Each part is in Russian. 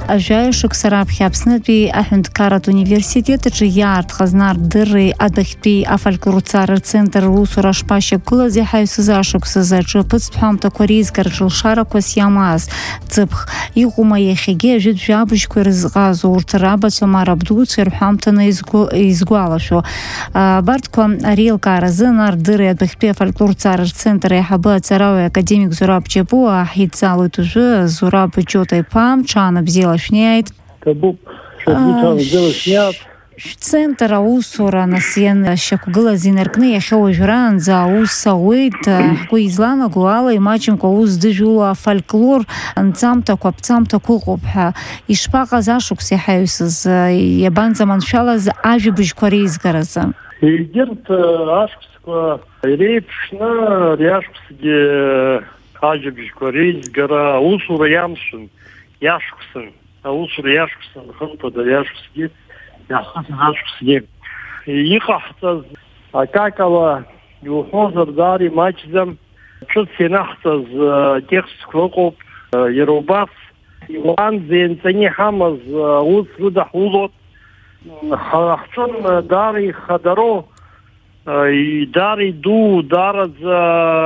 Ажәаҩшық сараԥхьа Аԥснытәи аҳәынҭқарратә университет иаартхаз дырреи адахьтәи афольклорцара центр аусура шԥашьақәгылаз иҳаҩсыз ашықәсазы аҿы ԥыҵтәҳәамҭақәа реизгараҿы лшарақәас иамаз ҵыԥх иҟоума иахьагьы ажәытә жәабжьқәа ирызҟазо урҭ рабацәа марабдуцәа ирҳәамҭаны изгәалашәо. Абарҭқәа ареилкааразы дырреи адахьтәи афольклорцара центр аиҳабы аҵарауаҩ академик Зураб Ҷапуа ҳидҵалоит уажәы. Зураб Ҷота-иԥа ҽаана бзиала шәнеиааит. Шәцентр аусура нас ианшьақәгылаз инаркны иахьа уажәраанӡа аус ауеит. Ҳгәы изланаго ала имаҷымкәа аус дыжәыло афольклор нҵамҭақәа, ԥҵамҭақәа ыҟоуп ҳәа. Ишԥаҟаз ашықәс иҳаҩсыз, иабанӡаманшәалаз ажәабжьқәа реизгаразы? Егьырҭ ашықәсқәа иреиԥшны ари ашықәсгьы ажәабжьқәа реизгара аусура иамшын, иашықәсын. Аусура иашықәсын, хымԥада иашықәсгьы, иахысыз ашықәсгьы. Иҟаҳҵаз акакала иуҳәозар даара имаҷӡам, ҿыц ианаҳҵаз текстқәа ыҟоуп, иара убас иуаанӡа ианҵаны иҳамаз аус рыдаҳулот, ҳҿын даара ихадароу, даара иду, даараӡа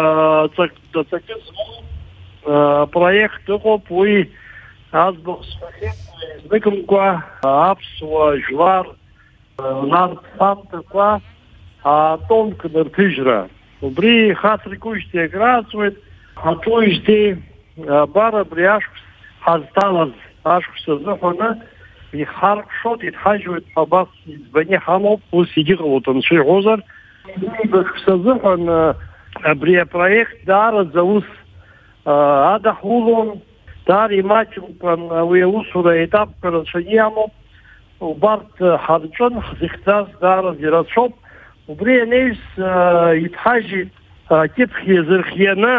ҵакы змоу проект ыҟоуп, уи аӡбахә сҳәахьеит, изныкымкәа аԥсуа жәлар нарҭ-ҳамҭақәа аатомкны рҭыжьра. Убри хацыркуижьҭеи акрааҵуеит, ҳаҿуижьҭеи абар абри ашықәс ҳазҭалаз ашықәс азыҳәаны ихаркшот, иҭҳажьуеит ҳәа абас иӡбаны иҳамоуп, ус егьыҟалоит анцәа иҳәозар. Ашықәс азыҳәан абри апроект даараӡа ус адаҳулон, даара имаҷымкәан уи аусура етапқәа рацәаны иамоуп. Убарҭ ҳарҿын, ҳзыхьӡаз даараз ирацәоуп. Убри анеиҩс иҭҳажьит акьыԥхь иазырхианы,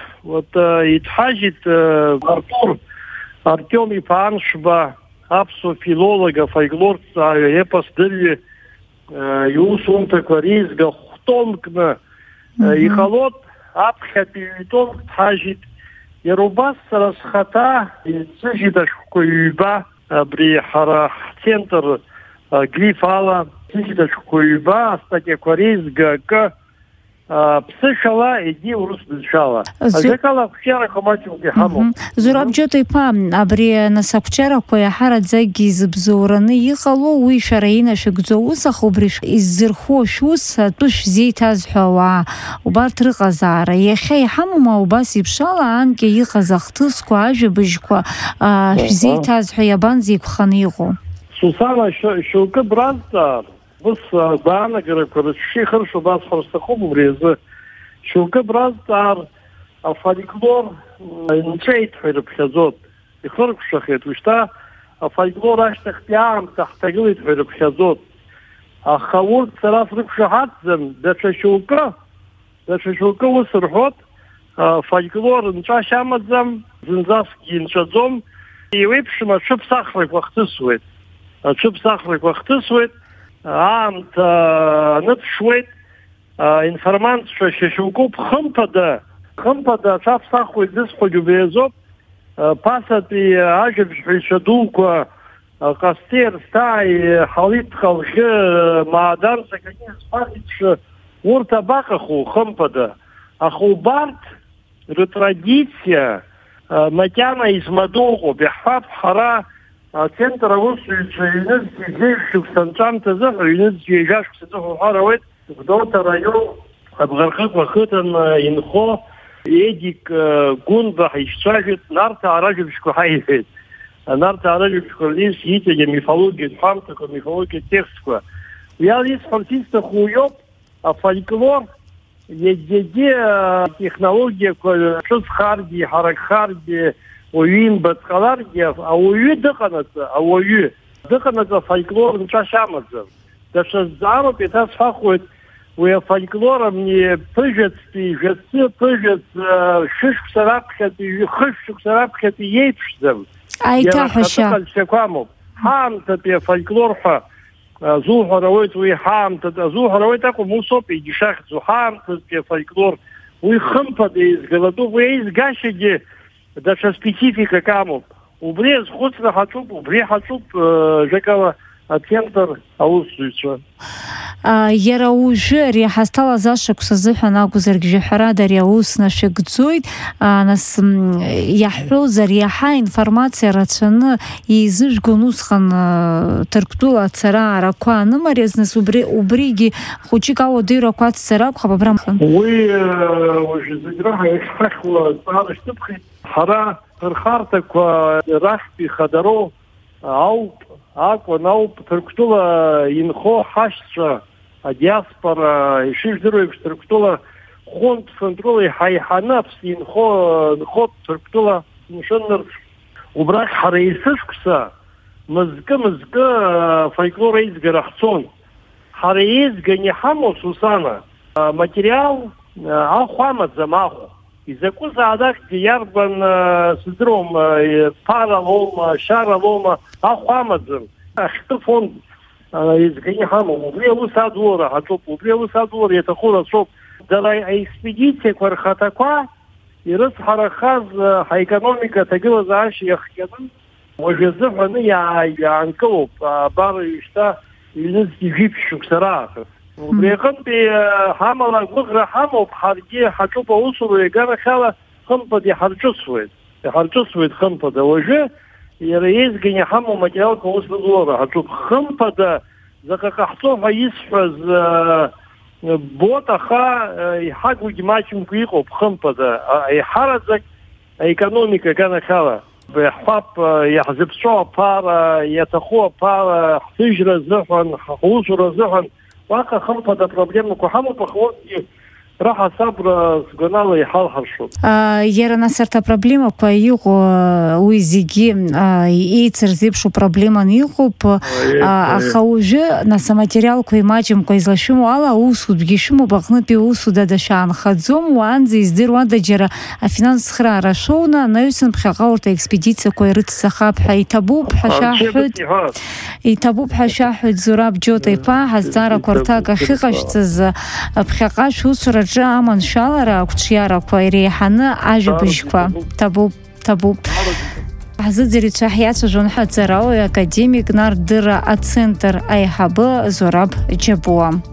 иҭҳажьит Артем-иԥа Аншба, аԥсуа филолог, афольклорҭҵааҩ, епос дырҩы, иусумҭақәа реизга хәтомкны иҟалот, аԥхьатәи ҩ-томк дҳажьит. Иара убас сара схаҭа исыжьит ашәҟәқәа ҩба, абри ҳара ҳцентр глиф ала исыжьит ашәҟәқәа ҩба, астатиақәа реизга акы ԥсышәала егьи урыс бызшәала. Ажәакала ақәҿиарақәа маҷымкәа иҳамоуп. Зураб Ҷота-иԥа, абри нас ақәҿиарақәа иаҳараӡакгьы изыбзоураны иҟало, уи шәара инашәыгӡо аус, аха убри иззырхо шәус атәы шәзеиҭазҳәо ауаа убарҭ рыҟазаара иахьа иҳамоума убас еиԥшала анкьа иҟаз ахҭысқәа, ажәабжьқәа шәзеиҭазҳәо иабанӡеиқәханы иҟоу? Сусана, шьоукы бразҵаар, быс баанагарақәа рыцәшьы ихыршо басҳәар сҭахуп убри азы. Шьоукы бразҵаар афольклор нҵәеит ҳәа ирыԥхьаӡот, ихыркәшахеит. Ушьҭа афольклор ашьҭахьтәи аамҭа ҳҭагылеит ҳәа ирыԥхьаӡот. Аха урҭ сара срықәшаҳаҭӡам, даҽа шьоукы ус рҳәот, афольклор нҵәашьа амаӡам, зынӡаскгьы инҵәаӡом, еиуеиԥшым аҽыԥсахрақәа хҭысуеит. Аҽыԥсахрақәа хҭысуеит, аамҭа аныԥшуеит, информациа шьоукуп хымԥада аҽаԥсахуеит зысҳәогь убри азоуп. Ԥасатәи ажәабжьҳәаҩцәа дуқәа Ҟасҭеи, Ерсҭааи, Ҳалиҭ Халӷьы, Маадар Заканиа, урҭ абаҟаху хымԥада. Аха убарҭ ртрадициа макьана измадоу ыҟоуп. Иаҳҳәап, ҳара ацентр аусзуҩцәа ҩнызқьи зеиӷьшықәса нҵәамҭазы ҳәа ҩнызқьи ежәашықәса азыҳәа уҳәар ауеит. Гәдоуҭа раион Абӷархықә ақыҭан инхо Едик Гәынба ҳишцәажәеит, нарҭаа ражәабжьқәа ҳаиҳәеит. Нарҭаа ражәабжьқәа рнеис иҵегь амифологиатә ҳәамҭақәа, амифологиатә текстқәа. Уи ала исҳәарц исҭаху иоуп, афольклор егьагьы технологиақәа ҿыцхаргьы, иҳаракхаргьы, уаҩы имбац ҟаларгьы, ауаҩы дыҟанаҵ афольклор нҵәашьа амаӡам. Даҽазаароуп еиҭасҳәахуеит, уи афольклор амни ԥыжәацтәи, жәацы, ԥыжәац, шәышықәса раԥхьатәи, хышықәса раԥхьатәи иеиԥшӡам. Аиҭаҳәашьа. Иара амоуп. Ҳаамҭатәи афольклор ҳәа азуҳәар ауеит, уи ҳаамҭатәи азуҳәар ауеит акәым, усоуп егьшахьӡу. Ҳаамҭатәи афольклор, уи хымԥада изгалатәуп, уи еизгашьагьы даҽа спецификак амоуп. убри зхәыцра ҳаҿуп, убри ҳаҿуп ЖК ацентр аусзуҩцәа. Иара ужәы ари ҳазҭалаз ашықәс азыҳәан акәзаргьы жәаҳәарада ари аус нашәыгӡоит, нас иаҳҳәозар иаҳа информациа рацәаны еизыжәгон усҟан Ҭырқәтәыла ацара арақәа анымариаз, нас убригьы хәыҷык ауадыҩрақәа аццар акәхап, абра уи уажәы зегь раҳа иахьҳахьуа ҵаара шьҭыԥхеит. Ҳара рхарҭақәа рахьтәи ихадароу ауп, акәын ауп Ҭырқәтәыла инхо ҳашьцәа адиаспора ишыжәдыруа еиԥш Ҭырқәтәыла хәынтә фронтҟыла иҳаиҳаны аԥсы инхоуп Ҭырқәтәыла мшыннырцә. Убрахь ҳара есышықәса мызкы фольклор еизгара ҳцон. Ҳара еизган иҳамоу, Сусана, материал ахә амаӡам ахә. Изакәыз аадакгьы иарбан сыздыруам, ԥаралоума, шьаралоума, ахә амаӡам. Ахьтәы фонд еизган иҳамоу. Убри аус адулара ҳаҿуп, убри аус адулара иаҭаху рацәоуп. Дара аекспедициақәа рхаҭақәа ирыцҳарахаз ҳаекономика аҭагылазаашьа иахҟьаны уажәы азыҳәаны иаанкылоуп. Абар ишьҭа ҩнызқь жәиԥшь шықәса раахыс. Убри аҟынтәи ҳамала гәыӷра ҳамоуп, ҳаргьы ҳаҿуп аусура иаганахьала хымԥада иҳарҿысуеит хымԥада. Уажәы иара еизган иҳамоу материалқәа аус адулара ҳаҿуп. Хымԥада заҟа ҟаҳҵо ҳәа исҳәаз бот, аха иҳагугьы маҷымкәа иҟоуп хымԥада. Аиҳараӡак аекономика аганахьала ҳҳәап, иаҳзыԥҵәо аԥара, иаҭаху аԥара, ҳҭыжьра азыҳәан, ҳусура азыҳәан, уаҟа хымԥада проблемақәа ҳамоуп, аха урҭгьы раҳасабра сгәанала иҳалҳаршоуп. Иара нас арҭ апроблемақәа иҟоу уи зегьы еицырзеиԥшу проблеманы иҟоуп, аха уажәы нас аматериалқәа имаҷымкәа излашәымоу ала аусутәгьы ишәымоуп, аҟнытәи аусутәада шәаанхаӡом, уаанӡа издыруада џьара афинанс цхыраара шоуны анаҩсан ԥхьаҟа урҭ аекспедициақәа ирыццахап ҳәа иҭабуп ҳәа шәаҳҳәоит Зураб Џьота-иԥа, ҳазҵаарақәа рҭак ахьыҟашәҵаз ԥхьаҟа шәусураҿы аманшәалара ақәҿиарақәа иреиҳаны ажәабжьқәа ҭабуп. Ҳзыӡырҩцәа ҳиацәажәон ҳаҵарауаҩ академик Нардыра ацентр аиҳабы Зураб Џьабуа.